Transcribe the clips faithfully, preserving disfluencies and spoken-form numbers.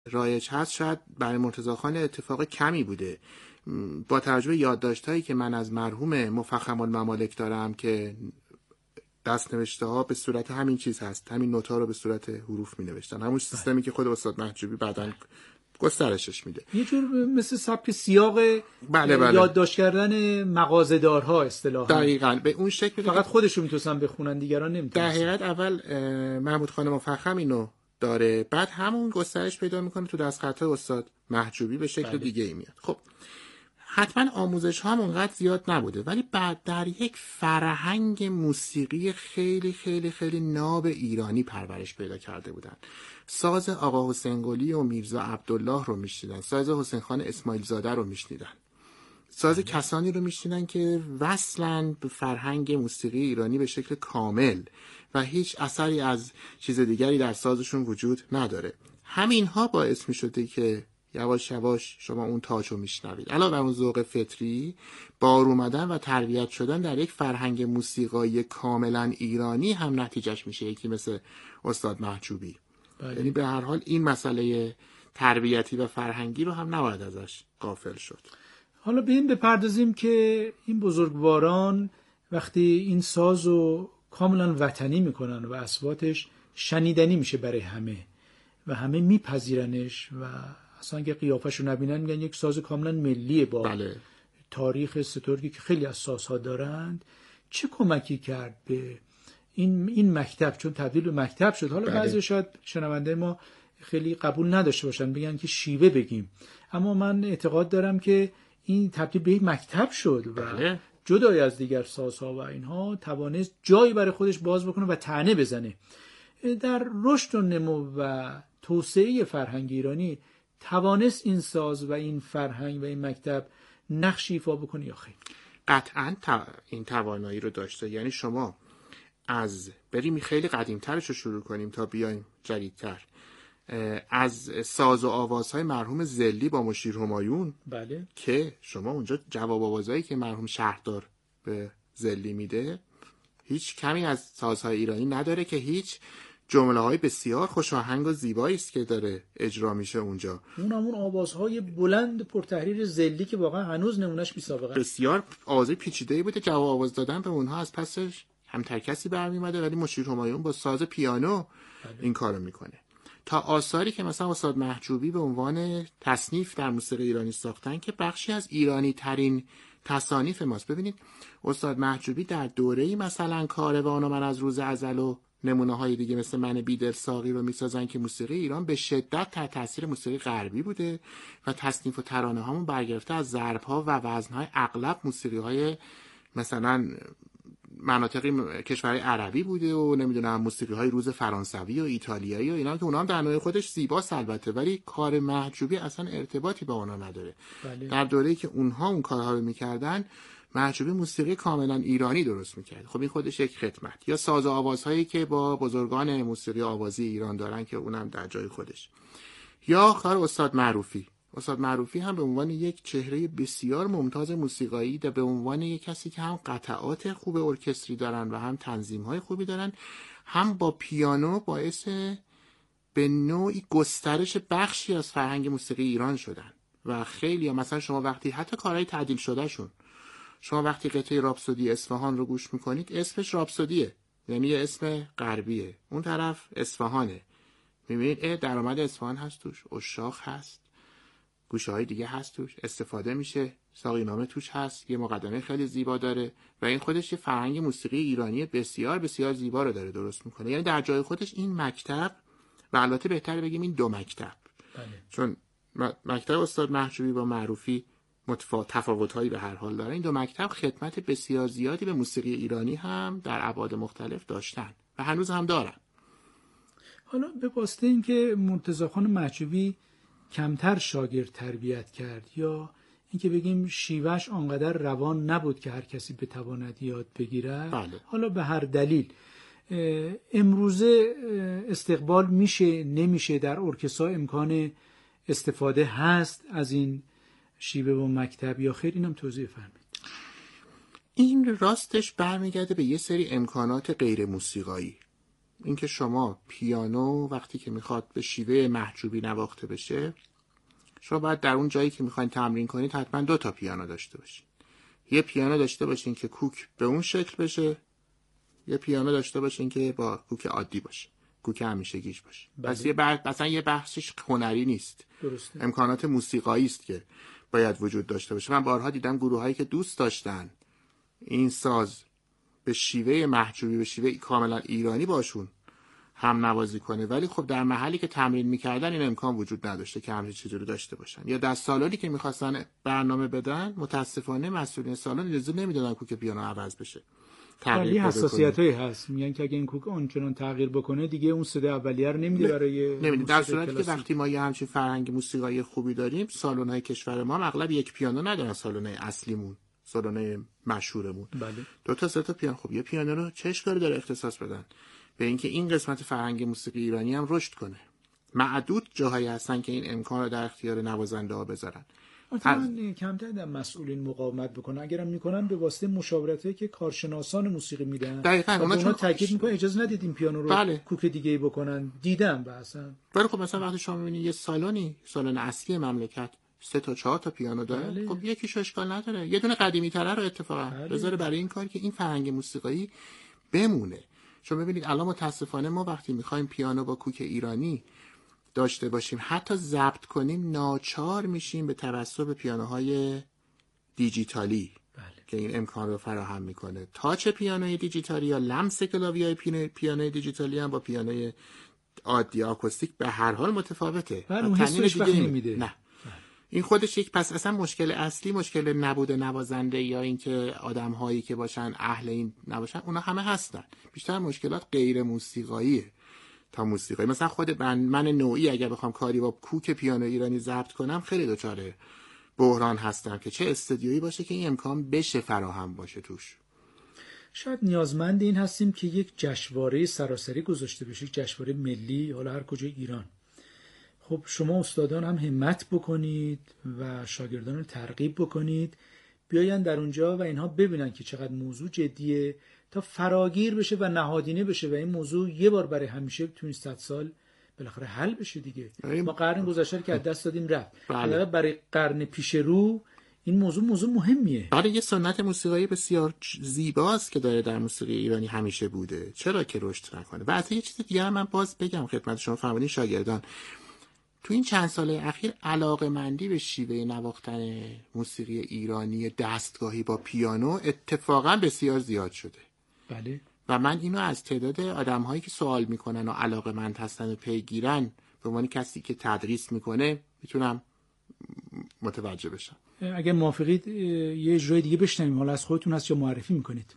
رایج هست شاید برای مرتضی خان اتفاق کمی بوده. با توجه به یادداشت‌هایی که من از مرحوم مفخم الممالک دارم که دست نوشته ها به صورت همین چیز هست، همین نوت‌ها رو به صورت حروف می نوشتن، همون سیستمی که خود استاد محجوبی بعداً گسترشش میده، یه جور مثل سبک سیاق بله بله. یادداشت کردن مغازه‌دارها اصطلاحاً دقیقاً به اون شکل فقط خودشون میتونن بخونن، دیگران نمیتونن. در حقیقت اول محمود خان مفخم اینو داره، بعد همون گسترش پیدا میکنه تو دستخط‌های استاد محجوبی به شکل بله. دیگه ای میاد. خب حتما آموزش ها هم اونقدر زیاد نبوده، ولی بعد در یک فرهنگ موسیقی خیلی خیلی خیلی ناب ایرانی پرورش پیدا کرده بودن. ساز آقا حسین قلی و میرزا عبدالله رو میشنیدن، ساز حسین خان اسماعیل زاده رو میشنیدن، ساز بله. کسانی رو میشنیدن که وصلن به فرهنگ موسیقی ایرانی به شکل کامل و هیچ اثری از چیز دیگری در سازشون وجود نداره. همینها باعث میشده که یواش یواش شما اون تاج رو میشنوید. علاوه بر اون ذوق فطری، بار اومدن و تربیت شدن در یک فرهنگ موسیقایی کاملا ایرانی هم نتیجهش میشه یکی مثل استاد محجوبی. بله. یعنی به هر حال این مسئله تربیتی و فرهنگی رو هم نباید ازش غافل شد. حالا به این بپردازیم که این بزرگواران وقتی این ساز رو کاملا وطنی میکنن و اصواتش شنیدنی میشه برای همه و همه میپذیرنش و اصلا اگه قیافش رو نبینن میگن یک ساز کاملا ملیه با بله. تاریخ سترگی که خیلی از سازها دارند، چه کمکی کرد به این این مکتب، چون تبدیل به مکتب شد. حالا بله. بعضی شاید شنونده ما خیلی قبول نداشته باشن، بگن که شیوه بگیم، اما من اعتقاد دارم که این تبدیل به یک مکتب شد و بله. جدای از دیگر سازها و اینها توانست جایی برای خودش باز بکنه و طعنه بزنه. در رشد و نمو و توسعه فرهنگ ایرانی توانست این ساز و این فرهنگ و این مکتب نقش ایفا بکنه یا خیر؟ قطعاً تا این توانایی رو داشته. یعنی شما از بریم خیلی قدیمترش رو شروع کنیم تا بیایم جدیدتر، از ساز و آوازهای مرحوم زلی با مشیر همایون، بله. که شما اونجا جواب آوازهایی که مرحوم شهردار به زلی میده هیچ کمی از سازهای ایرانی نداره، که هیچ جمله های بسیار خوش آهنگ و زیبایی است که داره اجرا میشه اونجا. اون همون آوازهای بلند پرتحریر زلی که واقعا هنوز نمونهش بی سابقه، بسیار آوازه پیچیده‌ای بوده. جواب آواز دادن به اونها از پسش هم ترکسی برمی‌اومده، ولی مشیر همایون با ساز پیانو بله. این کارو میکنه. تا آثاری که مثلا استاد محجوبی به عنوان تصنیف در موسیقی ایرانی ساختن که بخشی از ایرانی ترین تصانیف ماست. ببینید استاد محجوبی در دوره‌ای مثلا کاروان و من از روز ازل و نمونه های دیگه مثل من بیدل ساقی رو میسازن که موسیقی ایران به شدت تحت تاثیر موسیقی غربی بوده و تصنیف و ترانه هامون برگرفته از ضرب ها و وزن های اغلب موسیقی های مثلا مناطقی کشورهای عربی بوده و نمیدونم موسیقی های روز فرانسوی و ایتالیایی و اینا که اونا هم در نوع خودش زیباست البته، ولی کار محجوبی اصلا ارتباطی با اونا نداره. بله. در دوره‌ای که اونها اون کارها رو میکردن محجوبی موسیقی کاملا ایرانی درست میکرد. خب این خودش یک خدمت. یا ساز و آوازهایی که با بزرگان موسیقی آوازی ایران دارن که اونم در جای خودش. یا کار استاد معروفی. استاد معروفی هم به عنوان یک چهره بسیار ممتاز موسیقایی و به عنوان یک کسی که هم قطعات خوب ارکستری دارن و هم تنظیم‌های خوبی دارن، هم با پیانو باعث به نوعی گسترش بخشی از فرهنگ موسیقی ایران شدن و خیلی ها مثلا شما وقتی حتی کارهای تعدیل شده شون، شما وقتی قطعه راپسودی اصفهان رو گوش میکنید اسمش راپسودیه، یعنی یه اسم غربیه، اون طرف اصفهانه، میبینید اه درآمد اصفهان هست توش، عشاق هست، گوشه های دیگه هست توش، استفاده میشه، ساقینامه توش هست، یه مقدمه خیلی زیبا داره و این خودش یه فرهنگ موسیقی ایرانی بسیار بسیار زیبا رو داره درست میکنه. یعنی در جای خودش این مکتب، و البته بهتره بگیم این دو مکتب، بله. چون مکتب استاد محجوبی با معروفی متفاوت تفاوت‌هایی به هر حال داره، این دو مکتب خدمت بسیار زیادی به موسیقی ایرانی هم در ابعاد مختلف داشتن و هنوز هم دارن. حالا به واسطه اینکه مرتضی خان محجوبی کمتر شاگرد تربیت کرد یا اینکه بگیم شیوهش آنقدر روان نبود که هر کسی بتواند یاد بگیرد، بله. حالا به هر دلیل امروزه استقبال میشه نمیشه، در ارکسترها امکان استفاده هست از این شیوه و مکتب یا خیر؟ اینم توضیح فرمایید. این راستش برمیگرده به یه سری امکانات غیر موسیقایی. اینکه شما پیانو وقتی که میخواد به شیوه محجوبی نواخته بشه، شما باید در اون جایی که میخواین تمرین کنید حتما دو تا پیانو داشته باشین. یه پیانو داشته باشین که کوک به اون شکل بشه، یه پیانو داشته باشین که با کوک عادی باشه، کوک همیشگیش باشه. بس یه بحث مثلا یه بحثش هنری نیست. درسته. امکانات موسیقایی است که باید وجود داشته باشه. من بارها دیدم گروهایی که دوست داشتن این ساز به شیوه محجوبی، به شیوه کاملا ایرانی باشون هم نوازی کنه، ولی خب در محلی که تمرین میکردن این امکان وجود نداشته که همچین چیزی رو داشته باشن. یا در سالانی که میخواستن برنامه بدن، متاسفانه مسئولین سالن اجازه نمیدادن کوک پیانو عوض بشه. تغییر حساسیتایی هست، میگن که اگه این کوک اونچنان تغییر بکنه دیگه اون صدا اولیه رو نمیده برای نمیده. در صورتی که وقتی ما یه همچین فرهنگ موسیقایی خوبی داریم، سالن‌های کشور ما اغلب یک پیانو ندارن، سالن‌های اصلیمون، سالن‌های مشهورمون. بله. دو تا سه تا پیانو. خب یه پیانو رو چه اشکالی داره اختصاص بدن به اینکه این قسمت فرهنگ موسیقی ایرانی هم رشد کنه؟ معدود جاهایی هستن که این امکان رو در اختیار نوازنده‌ها بذارن. من کمتر در مسئولین مقاومت بکنن، اگرم میکنن به واسطه مشاورتی که کارشناسان موسیقی میدن. دقیقاً اونا چون تاکید میکنن اجازه ندید این پیانو رو بله. کوک دیگه ای بکنن. دیدم اصلا. ولی خب مثلا وقتی شما میبینید یه سالنی، سالن اصلی مملکت سه تا چهار تا پیانو داره، بله. خب یکیش اشکال نداره، یه دونه قدیمی تره رو اتفاقا بله. بذاره برای این کار که این فرهنگ موسیقایی بمونه. چون ببینید الان متاسفانه ما وقتی میخوایم پیانو با کوک ایرانی داشته باشیم، حتی ضبط کنیم، ناچار میشیم به توسط پیانوهای دیجیتالی. بله. که این امکان رو فراهم میکنه. تاچ پیانوی دیجیتالی یا لمس کلاویای پیانوی دیجیتالی هم با پیانوی عادی آکوستیک به هر حال متفاوته. بله اون حسش وقت نمیده. نه. این خودش یک، پس اصلا مشکل اصلی مشکل نبود نوازنده یا اینکه آدم‌هایی که باشن اهل این نباشن، اونا همه هستن. بیشتر مشکلات غیر موسیقاییه تا موسیقایی. مثلا خود من, من نوعی اگر بخوام کاری با کوک پیانو ایرانی ضبط کنم خیلی دچار بحران هستم که چه استودیویی باشه که این امکان بشه فراهم باشه توش. شاید نیازمند این هستیم که یک جشنواره سراسری گذاشته بشه، جشنواره ملی، حالا هر کجای ایران. خب شما استادان هم همت بکنید و شاگردان رو ترغیب بکنید بیاین در اونجا و اینها ببینن که چقدر موضوع جدیه تا فراگیر بشه و نهادینه بشه و این موضوع یه بار برای همیشه تو این صد سال بالاخره حل بشه دیگه. ما قرن گذشته که از دست دادیم رفت. بله. برای قرن پیش رو این موضوع موضوع مهمیه. آره یه سنت موسیقایی بسیار زیباست که داره در موسیقی ایرانی همیشه بوده. چرا که رشد نکنه؟ و البته یه چیز دیگه هم من باز بگم خدمت شما فرمودین شاگردان، تو این چند ساله اخیر علاقه‌مندی به شیوه نواختن موسیقی ایرانی دستگاهی با پیانو اتفاقا بسیار زیاد شده. بله. و من اینو از تعداد آدم‌هایی که سوال میکنن و علاقه‌مند هستن و پیگیرن به عنوان کسی که تدریس میکنه میتونم متوجه بشم. اگه موافقید یه اجرای دیگه بشنویم، حالا از خودتون هست یا معرفی میکنید؟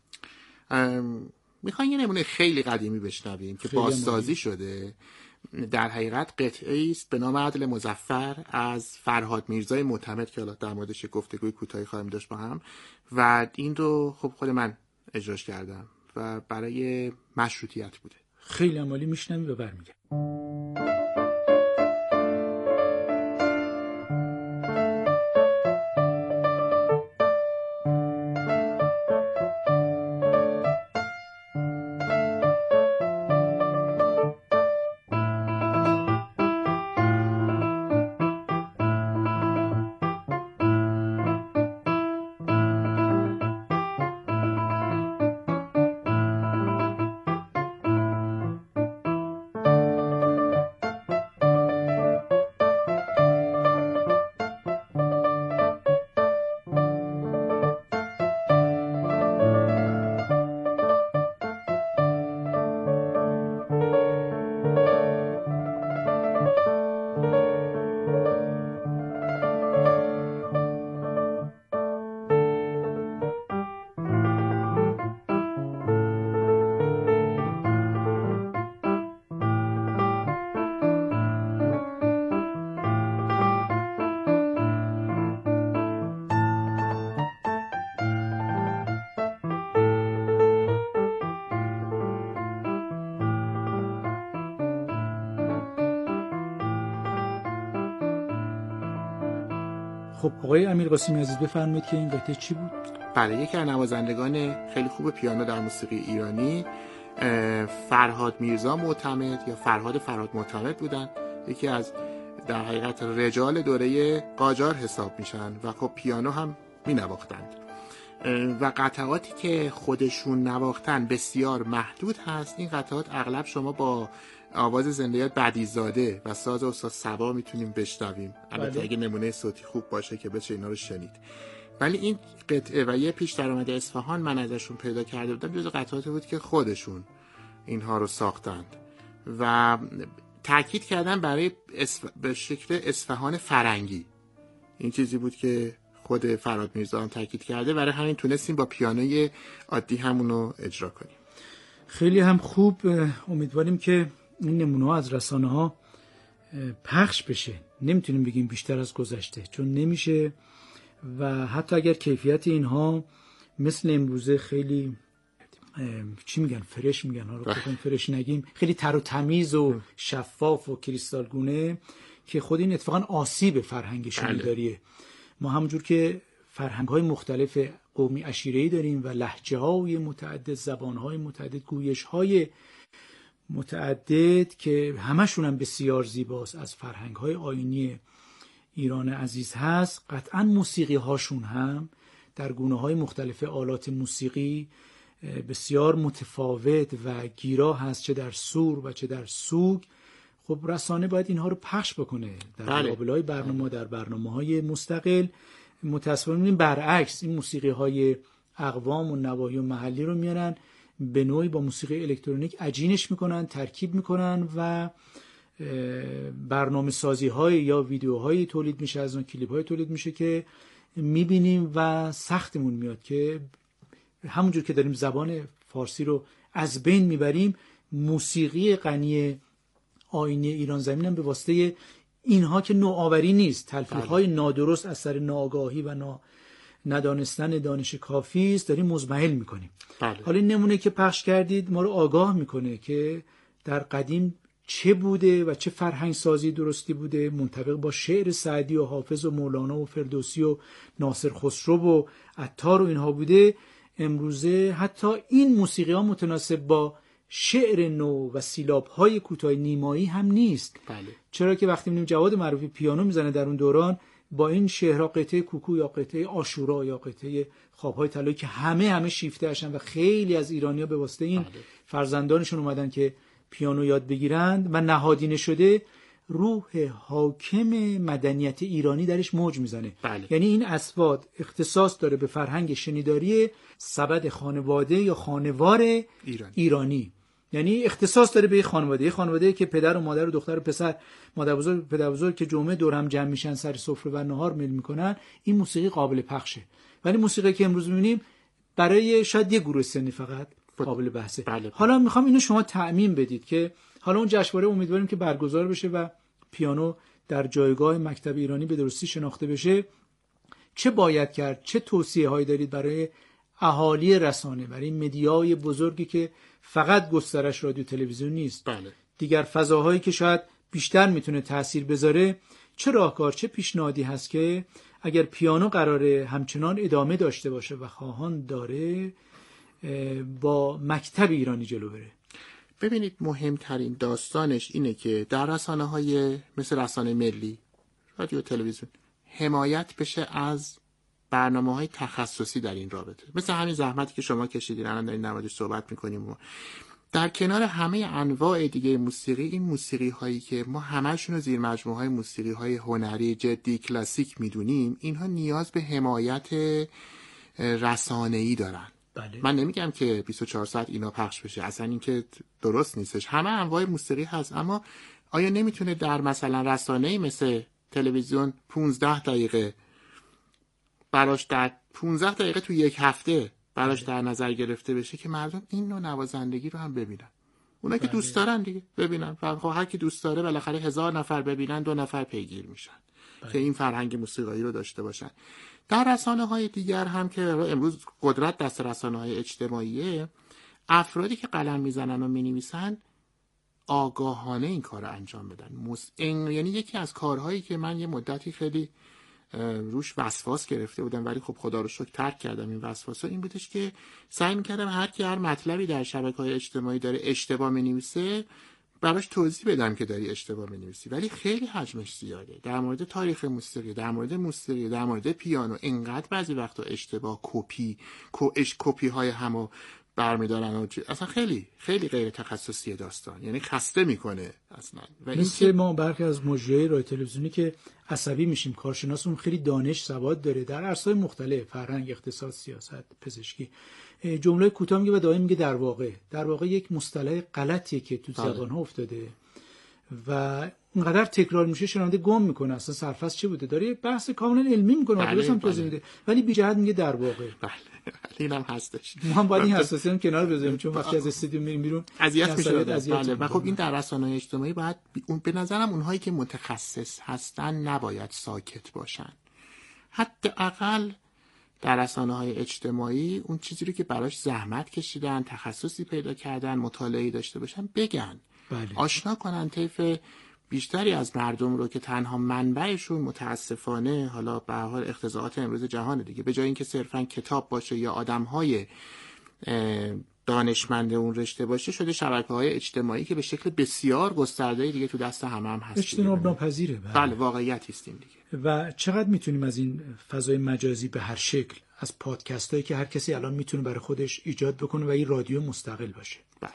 میخواین یه نمونه خیلی قدیمی بشنویم که بازسازی شده. در حقیقت قطعه است به نام عدل مظفر از فرهاد میرزای معتمد که حالا در موردش گفتگوی کوتاهی خواهیم داشت با هم، و این رو خب خود من اجراش کردم و برای مشروطیت بوده. خیلی عالی، میشنویم و برمیگردیم. خب آقای امیرقاسمی عزیز بفرمایید که این قطعه چی بود؟ بله، یکی از نوازندگان خیلی خوب پیانو در موسیقی ایرانی فرهاد میرزا معتمد یا فرهاد فرهاد معتمد بودن، یکی از در حقیقت رجال دوره قاجار حساب میشن و خب پیانو هم می نواختند و قطعاتی که خودشون نواختن بسیار محدود هست. این قطعات اغلب شما با آواز زنده‌یاد بدیزاده و ساز استاد صبا میتونیم بشنویم، البته اگه نمونه صوتی خوب باشه که بشه اینا رو شنید. ولی این قطعه و یه پیش درآمد اصفهان من ازشون پیدا کرده بودم، جز قطعاتی بود که خودشون اینها رو ساختند و تاکید کردن برای اسف... به شکل اصفهان فرنگی. این چیزی بود که خود فرهاد میرزا هم تاکید کرده، برای همین تونستیم با پیانوی عادی همونو اجرا کنیم. خیلی هم خوب. امیدواریم که این نمونه ها از رسانه ها پخش بشه. نمیتونیم بگیم بیشتر از گذشته، چون نمیشه و حتی اگر کیفیت اینها مثل امروزه خیلی چی میگن فرش میگن ها رو بخوام فرش نگیم، خیلی تر و تمیز و شفاف و کریستالگونه، که خود این اتفاقا آسیب فرهنگ شنیداریه. ما همونجور که فرهنگ های مختلف قومی عشیره‌ای داریم و لهجه های متعدد، زبان های متعدد، گویش های متعدد که همشون هم بسیار زیباست، از فرهنگ های آیینی ایران عزیز هست، قطعا موسیقی هاشون هم در گونه های مختلف آلات موسیقی بسیار متفاوت و گیرا هست، چه در سور و چه در سوگ. خب رسانه باید اینها رو پخش بکنه در لابلای برنامه، در برنامه‌های مستقل. متأسفانه می‌بینیم برعکس، این موسیقی‌های اقوام و نواحی و محلی رو میارن به نوعی با موسیقی الکترونیک عجینش میکنن، ترکیب میکنن و برنامه سازی‌های یا ویدیوهای تولید میشه، از اون کلیپ‌های تولید میشه که میبینیم و سختمون میاد که همونجور که داریم زبان فارسی رو از بین میبریم، موسیقی غنی آیینی ایران زمین هم به واسطه اینها که نوآوری نیست، تلفیق‌های نادرست اثر ناآگاهی و نا... ندانستن دانش کافی است، داریم مزمحل میکنیم. بله. حالا این نمونه که پخش کردید ما رو آگاه میکنه که در قدیم چه بوده و چه فرهنگ سازی درستی بوده، منطبق با شعر سعدی و حافظ و مولانا و فردوسی و ناصر خسرو و عطار و اینها بوده. امروزه حتی این موسیقی ها متناسب با شعر نو و سیلاب های کوتاه نیمایی هم نیست. بله. چرا که وقتی می‌بینیم جواد معروفی پیانو میزنه در اون دوران با این شعرها، قطعه کوکو یا قطعه عاشورا یا قطعه خواب‌های طلایی که همه همه شیفته هستن و خیلی از ایرانی‌ها به واسطه این بله. فرزندانشون اومدن که پیانو یاد بگیرند و نهادینه شده، روح حاکم مدنیت ایرانی درش موج میزنه. بله. یعنی این اسواد اختصاص داره به فرهنگ شنیداری سبد خانواده یا خانوار ایرانی, ایرانی. یعنی اختصاص داره به یه خانواده، یه خانواده که پدر و مادر و دختر و پسر، مادر بزرگ پدر بزرگ که جمعه دور هم جمع میشن سر سفره و نهار میل میکنن، این موسیقی قابل پخشه. ولی موسیقی که امروز میبینیم برای شاید یه گروه سنی فقط قابل بحثه. بله. حالا میخوام اینو شما تعمیم بدید که حالا اون جشنواره امیدواریم که برگزار بشه و پیانو در جایگاه مکتب ایرانی به درستی شناخته بشه. چه باید کرد؟ چه توصیه هایی دارید برای اهالی رسانه، برای مدیای بزرگی که فقط گسترش رادیو تلویزیون نیست، بله. دیگر فضاهایی که شاید بیشتر میتونه تأثیر بذاره، چه راهکار، چه پیشنهادی هست که اگر پیانو قراره همچنان ادامه داشته باشه و خواهان داره با مکتب ایرانی جلو بره؟ ببینید مهمترین داستانش اینه که در رسانه های مثل رسانه ملی، رادیو تلویزیون حمایت بشه از برنامه های تخصصی در این رابطه، مثل همین زحمتی که شما کشیدین الان دارین در موردش صحبت میکنیم. در کنار همه انواع دیگه موسیقی، این موسیقی هایی که ما همشون رو زیر مجموعه های موسیقی های هنری جدی کلاسیک میدونیم، اینها نیاز به حمایت رسانه‌ای دارن. بله. من نمیگم که بیست و چهار ساعت اینا پخش بشه، اصلا این که درست نیستش، همه انواع موسیقی هست، اما آیا نمیتونه در مثلا رسانه‌ای مثل تلویزیون پونزده دقیقه براش در پونزده دقیقه تو یک هفته براش در نظر گرفته بشه که مردم این نوع نوازندگی رو هم ببینن، اونا که دوست دارن دیگه ببینن، خب هر کی دوست داره بالاخره هزار نفر ببینن دو نفر پیگیر میشن بله. که این فرهنگ موسیقایی رو داشته باشن. در رسانه‌های دیگر هم که امروز قدرت دست رسانه‌های اجتماعیه، افرادی که قلم میزنن و مینویسن آگاهانه این کار رو انجام بدن. مس... یعنی یکی از کارهایی که من یه مدتی خیلی روش وسواس گرفته بودم، ولی خب خدا رو شکر ترک کردم این وسواسا. این بودش که سعی می‌کردم هر کی هر مطلبی در شبکه‌های اجتماعی داره اشتباه می‌نویسه براش توضیح بدم که داری اشتباه می‌نویسی، ولی خیلی حجمش زیاده. در مورد تاریخ موسیقی، در مورد موسیقی، در مورد پیانو اینقدر بعضی وقتا اشتباه، کپی، کوش کپی‌های همو برمی‌دارن و اصلا خیلی خیلی غیر تخصصی داستان، یعنی خسته میکنه اصلا. و مثل ما برخی از مجریای رادیو تلویزیونی که عصبی میشیم، کارشناسمون خیلی دانش سواد داره در عرصه‌های مختلف، فرهنگ، اقتصاد، سیاست، پزشکی، جمله کوتاه میگه و دائم میگه در واقع در واقع یک مصطلح غلطیه که تو زبان‌ها افتاده و اینقدر تکرار میشه شنونده گم میکنه اصلا سرفصل چی بوده. داره بحث کاملا علمی میکنه، درست هم توضیح میده، ولی بی جهت میگه در واقع. بله اینم هستش. ما هم باید این حساسیت کنار بذاریم، چون وقتی از استودیو میریم بیرون اذیت میشه. بله و خب این در رسانه‌های اجتماعی باید اون به نظرم اونهایی که متخصص هستن نباید ساکت باشن. حداقل در رسانه‌های اجتماعی اون چیزی رو که براش زحمت کشیدن، تخصصی پیدا کردن، مطالعه‌ای داشته باشن بگن. بله. آشنا کنن طیف بیشتری از مردم رو که تنها منبعشون متاسفانه حالا به هر حال اختزاعات امروز جهان دیگه، به جای اینکه صرفا کتاب باشه یا آدم‌های دانشمند اون رشته باشه، شده شبکه‌های اجتماعی که به شکل بسیار گسترده دیگه تو دست همه هم هست. اجتناب ناپذیره. بله, بله واقعیت است این دیگه. و چقدر میتونیم از این فضای مجازی به هر شکل، از پادکستایی که هر کسی الان میتونه برای خودش ایجاد بکنه و این رادیو مستقل باشه، بله،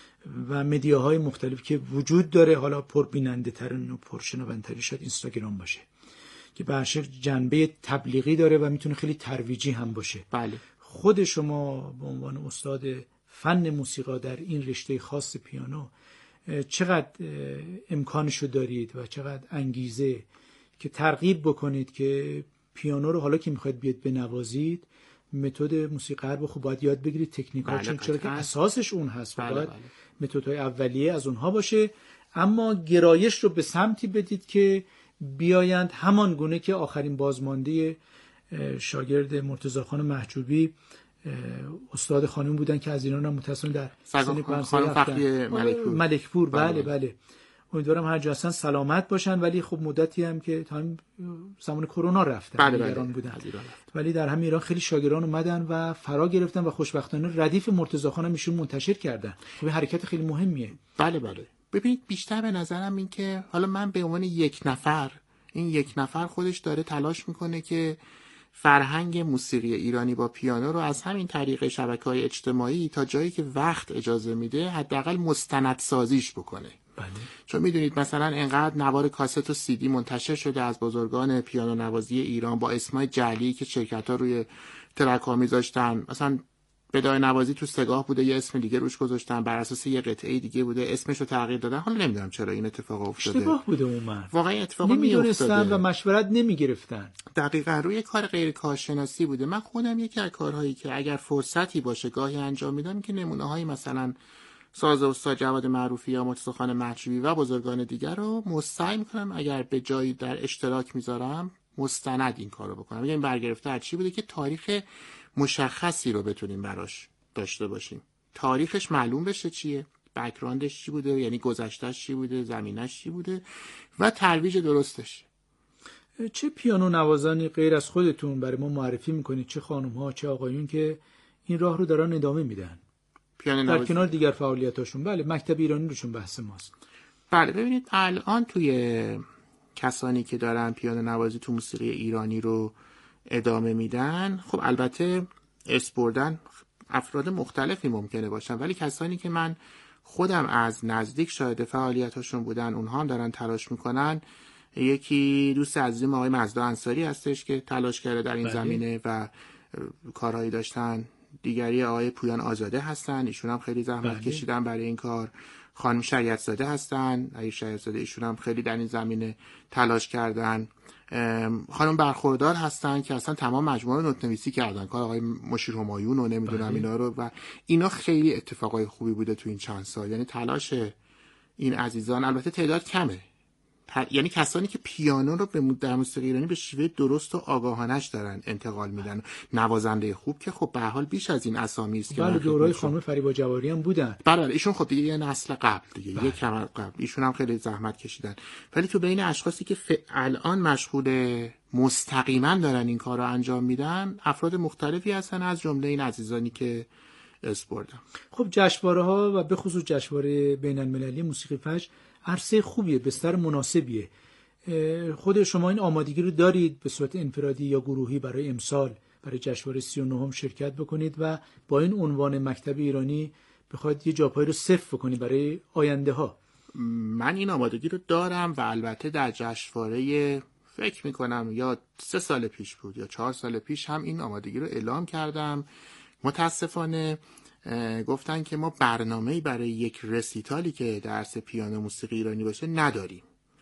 و مدیاهای مختلف که وجود داره، حالا پربیننده ترین و پرشنونده ترین شاید اینستاگرام باشه که به هر شکل جنبه تبلیغی داره و میتونه خیلی ترویجی هم باشه. بله. خود شما به عنوان استاد فن موسیقی در این رشته خاص پیانو چقدر امکانشو دارید و چقدر انگیزه که ترغیب بکنید که پیانو رو حالا که میخواید بیاد بنوازید، متد موسیقی رو خوب باید یاد بگیرید، تکنیک‌ها، چون چرا که اساسش اون هست، بله باید بله. متدهای اولیه از اونها باشه، اما گرایش رو به سمتی بدید که بیایند همان گونه که آخرین بازمانده شاگرد مرتضی خان محجوبی استاد خانم بودن که از ایران هم متأسفانه در سن خانم فخری ملکپور ملکپور بله بله, بله. امیدوارم هر جا هستن سلامت باشن، ولی خب مدتی هم که تا زمان کرونا رفتن، بله بله. ایران بودن، ولی در همین ایران خیلی شاگردان اومدن و فرا گرفتن و خوشبختانه ردیف مرتضی خان هم ایشون منتشر کردن. خب این حرکت خیلی مهمیه. بله بله. ببینید بیشتر به نظرم این که حالا من به عنوان یک نفر، این یک نفر خودش داره تلاش میکنه که فرهنگ موسیقی ایرانی با پیانو رو از همین طریق شبکه‌های اجتماعی تا جایی که وقت اجازه میده حداقل مستندسازیش بکنه. بله. چون میدونید مثلا انقدر نوار کاست و سی دی منتشر شده از بزرگان پیانو نوازی ایران با اسمای جعلی که شرکت‌ها روی ترک‌ها میذاشتن، مثلا بدای نوازی تو سگاه بوده یه اسم دیگه روش گذاشتن، بر اساس یه قطعه دیگه بوده اسمشو تغییر دادن. حالا نمیدونم چرا این اتفاق افتاده، اشتباه بوده اون واقعا اتفاق نمیدونستن و مشورت نمیگرفتن، دقیقاً روی کار غیر کارشناسی بوده. من خودم یکی از کارهایی که اگر فرصتی باشه گاهی انجام میدم که نمونه‌های مثلا ساز استاد جواد معروفی یا مرتضی خان محجوبی و بزرگان دیگر رو مستعی میکنم اگر به جایی در اشتراک میذارم مستند این کارو بکنم. میگم برگرفته از چی بوده که تاریخ مشخصی رو بتونیم براش داشته باشیم، تاریخش معلوم بشه چیه، بک‌گراندش چی بوده، یعنی گذشتهش چی بوده، زمینش چی بوده و ترویج درستش. چه پیانو نوازانی غیر از خودتون برای ما معرفی میکنید، چه خانم‌ها چه آقایون که این راه رو دارن ادامه میدن در کنار دیگر فعالیتاشون؟ بله، مکتب ایرانی روشون بحث ماست. بله ببینید الان توی کسانی که دارن پیانو نوازی تو موسیقی ایرانی رو ادامه میدن، خب البته اسم بردن افراد مختلفی ممکنه باشن، ولی کسانی که من خودم از نزدیک شاهد فعالیتاشون بودن اونها هم دارن تلاش میکنن. یکی دوست عزیزم آقای مزدا انصاری هستش که تلاش کرده در این بله. زمینه و کارهایی داشتن. دیگری آقای پویان آزاده هستن، ایشون هم خیلی زحمت بله. کشیدن برای این کار. خانم شریعت زاده هستن، آقای شریعت زاده ایشون هم خیلی در این زمینه تلاش کردن. خانم برخوردار هستن که اصلا تمام مجموعه رو نوت‌نویسی کردن، کار آقای مشیر همایون و نمیدونم بله. اینا رو، و اینا خیلی اتفاقای خوبی بوده تو این چند سال. یعنی تلاش این عزیزان، البته تعداد کمه، یعنی کسانی که پیانو رو به در موسیقی ایرانی به شیوه درست و آگاهانش دارن انتقال میدن. نوازنده خوب که خب به هر حال بیش از این اسامی است که بله دورای خانم فریبا جواری هم بودن. بله ایشون خب دیگه یه نسل قبل دیگه بله. یک کم قبل ایشون هم خیلی زحمت کشیدن. ولی تو بین اشخاصی که ف... الان مشغول مستقیما دارن این کار رو انجام میدن افراد مختلفی هستن، از جمله این عزیزانی که اسم بردم. خب جشنواره ها و به خصوص جشنواره بین المللی موسیقی فجر عرصه خوبیه، بستر مناسبیه. خود شما این آمادگی رو دارید به صورت انفرادی یا گروهی برای امسال برای جشنواره سی و نهم شرکت بکنید و با این عنوان مکتب ایرانی بخواید یه جاپایی رو صفر بکنید برای آینده ها؟ من این آمادگی رو دارم و البته در جشنواره فکر میکنم یا سه سال پیش بود یا چهار سال پیش هم این آمادگی رو اعلام کردم. متاسفانه گفتن که ما برنامه‌ای برای یک رسیتالی که درس پیانو موسیقی ایرانی باشه نداریم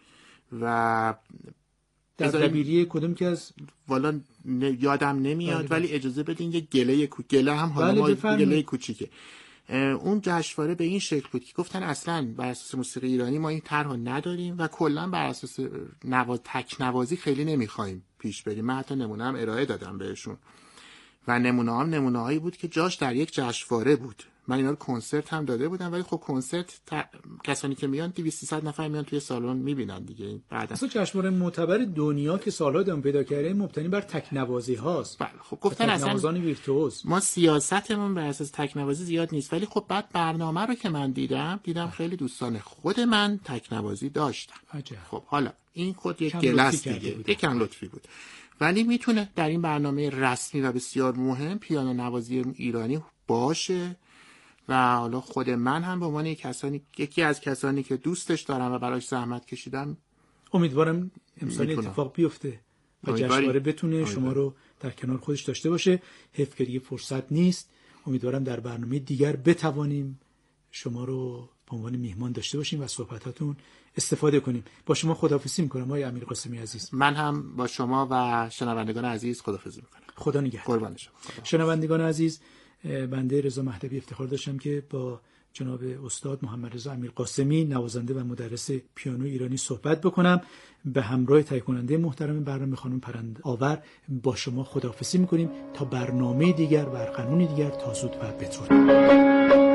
و در دبیری کدوم که از والا یادم نمیاد بله ولی اجازه بدین یه گله کو... گله هم حالا بله ما گله کوچیکه. اون جشنواره به این شکل بود که گفتن اصلا بر اساس موسیقی ایرانی ما این طرح نداریم و کلا بر اساس نواز تک نوازی خیلی نمیخوایم پیش بریم. من حتی نمونه هم ارائه دادم بهشون و نمونه هم نمونه هایی بود که جاش در یک جشنواره بود. من اینا رو کنسرت هم داده بودم ولی خب کنسرت ت... کسانی که میان دویست سیصد نفر میان توی سالن میبینن دیگه. بعد اصلا جشنواره معتبر دنیا که سالها ادامه پیدا کرده مبتنی بر تکنوازی هاست. بله خب گفتن اصلا ویرتوئوس ما سیاستمون بر اساس تکنوازی زیاد نیست، ولی خب بعد برنامه رو که من دیدم دیدم خیلی دوستان خود من تکنوازی داشتن. عجب. خب حالا این خود یک گلس دیگه یکم لطفی بود ولی میتونه در این برنامه رسمی و بسیار مهم پیانو نوازی ایرانی باشه و حالا خود من هم به عنوان یک کسانی یکی از کسانی که دوستش دارم و براش زحمت کشیدم امیدوارم امسال اتفاق بیفته و جشنواره بتونه امیدوارم. شما رو در کنار خودش داشته باشه. حیف که دیگه فرصت نیست. امیدوارم در برنامه دیگر بتوانیم شما رو به عنوان میهمان داشته باشیم و صحبتاتون استفاده کنیم. با شما خداحافظی میکنم آقای امیرقاسمی عزیز. من هم با شما و شنوندگان عزیز خداحافظی میکنم. خدا نگهدار. قربان شما. شنوندگان عزیز، بنده رضا مهدوی افتخار داشتم که با جناب استاد محمد رضا امیرقاسمی نوازنده و مدرس پیانو ایرانی صحبت بکنم. به همراه تهیه کننده محترم برنامه خانم پرند آور با شما خداحافظی میکنیم تا برنامه دیگر و قانون دیگر تا زود و بدرود.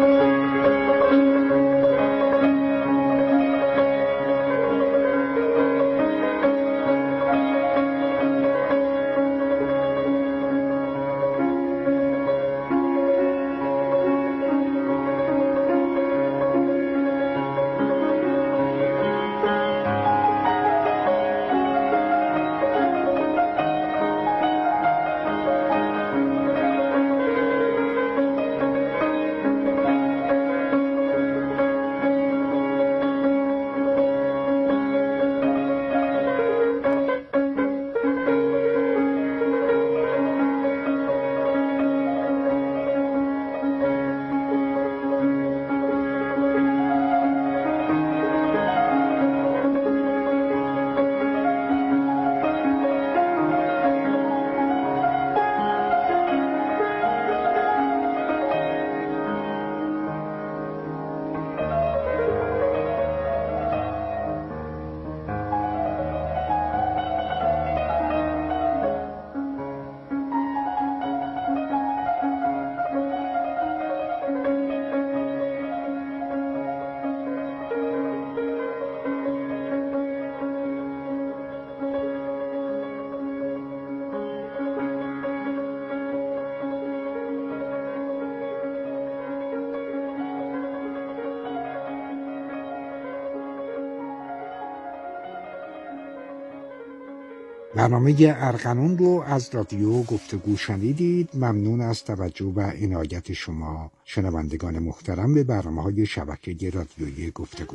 برنامه ارغنون رو از رادیو گفتگو شنیدید. ممنون از توجه و عنایت شما شنوندگان محترم به برنامه‌های شبکه رادیویی گفتگو.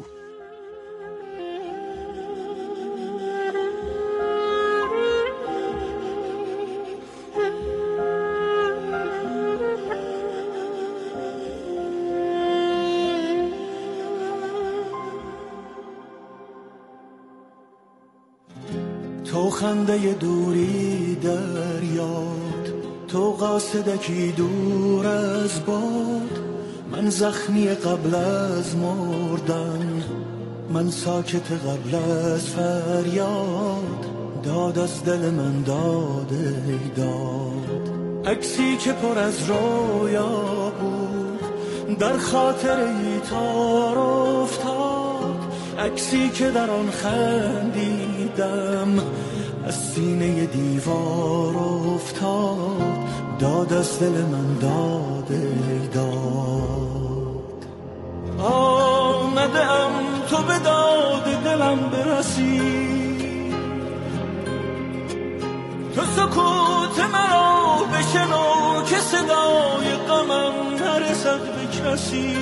تو خنده دوری در یاد، تو قاصدکی دور از باد، من زخمی قبل از مردن، من ساکت قبل از فریاد، داد از دل من داد ای داد. عکسی که پر از رویا بود در خاطر ای تار افتاد، عکسی که در آن خندیدم، از سینه دیوار افتاد، داد از دل من داد ای داد. آمده ام تو به داد دلم برسی، تو سکوت مرا بشنو که صدای غمم نرسد به کسی.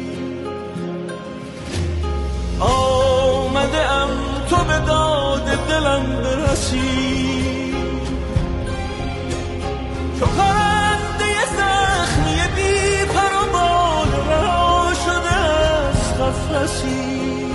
آمده ام تو به داد دلم برسی، تو پرنده زخمی بی پر و بال رها شده از قفسی.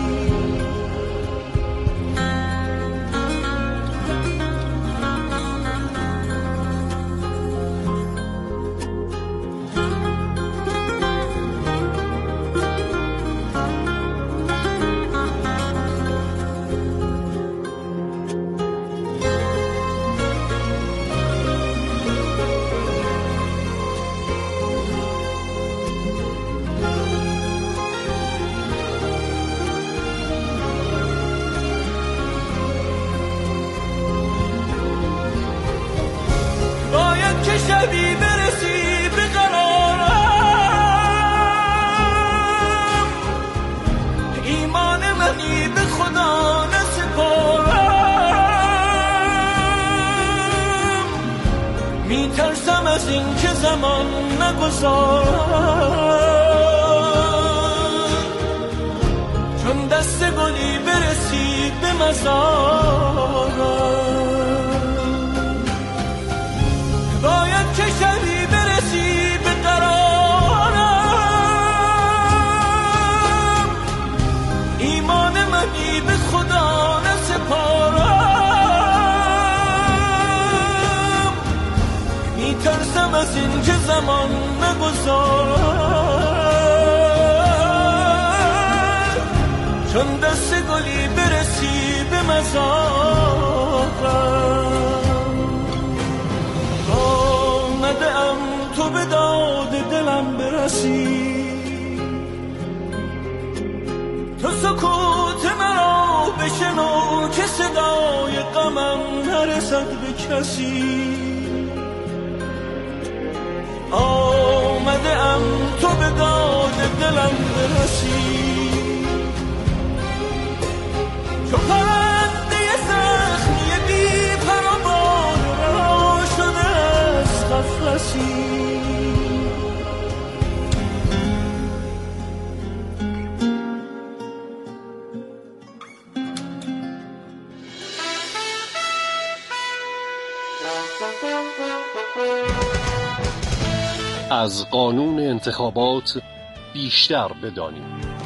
شبی برسی به قرارم، ایمان منی به خدا نسپارم. میترسم از این که زمان نگذارم، چون دست گلی برسی به مزارم. باید که شبی برسی به قرارم، ایمان منی به خدا نسپارم. میترسم از این که زمان نگذارم، چون دست گلی برسی به مزارم. آمده ام تو به داد دلم برسی، تو سکوت مرا بشنو که صدای غمم نرسد به کسی. آمده ام تو به داد دلم برسی، تو پرنده زخمی بی پر و بال رها شده از قفسی. از قانون انتخابات بیشتر بدانیم.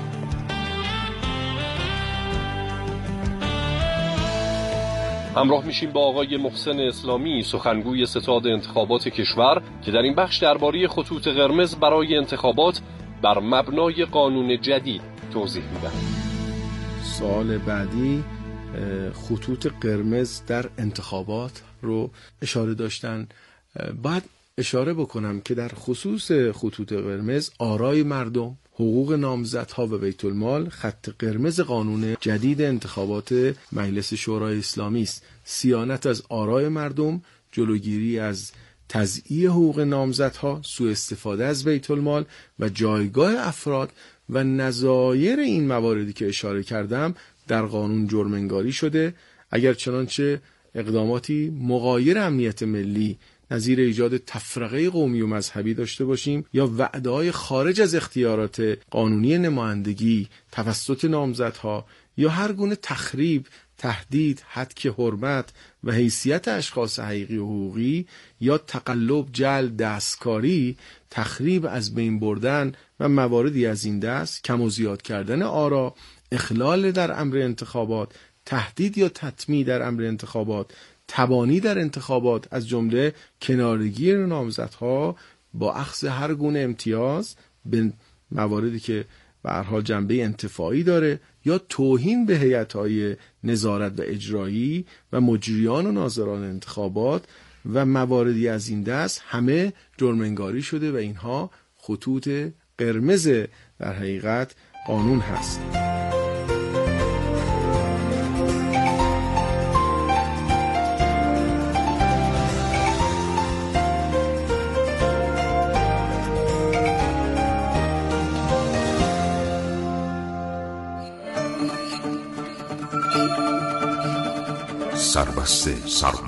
همراه میشیم با آقای محسن اسلامی، سخنگوی ستاد انتخابات کشور، که در این بخش درباره خطوط قرمز برای انتخابات بر مبنای قانون جدید توضیح میدن. سوال بعدی خطوط قرمز در انتخابات رو اشاره داشتن. بعد اشاره بکنم که در خصوص خطوط قرمز آرای مردم، حقوق نامزدها و بیت المال خط قرمز قانون جدید انتخابات مجلس شورای اسلامی است. صیانت از آرای مردم، جلوگیری از تضییع حقوق نامزدها، سوء استفاده از بیت المال و جایگاه افراد و نظایر این مواردی که اشاره کردم در قانون جرم انگاری شده. اگر چنانچه اقداماتی مغایر امنیت ملی نظیر ایجاد تفرقه قومی و مذهبی داشته باشیم یا وعده‌های خارج از اختیارات قانونی نمایندگی توسط نامزدها یا هر گونه تخریب، تهدید، هتک حرمت و حیثیت اشخاص حقیقی و حقوقی یا تقلب، جلب، دستکاری، تخریب، از بین بردن و مواردی از این دست، کم و زیاد کردن آرا، اخلال در امر انتخابات، تهدید یا تطمیع در امر انتخابات، تبانی در انتخابات، از جمله کنارگیری نامزدها با اخذ هر گونه امتیاز به مواردی که به هر حال جنبه انتفاعی داره، یا توهین به هیئت‌های نظارت و اجرایی و مجریان و ناظران انتخابات و مواردی از این دست، همه جرم انگاری شده و اینها خطوط قرمز در حقیقت قانون هست. سربسته سرما.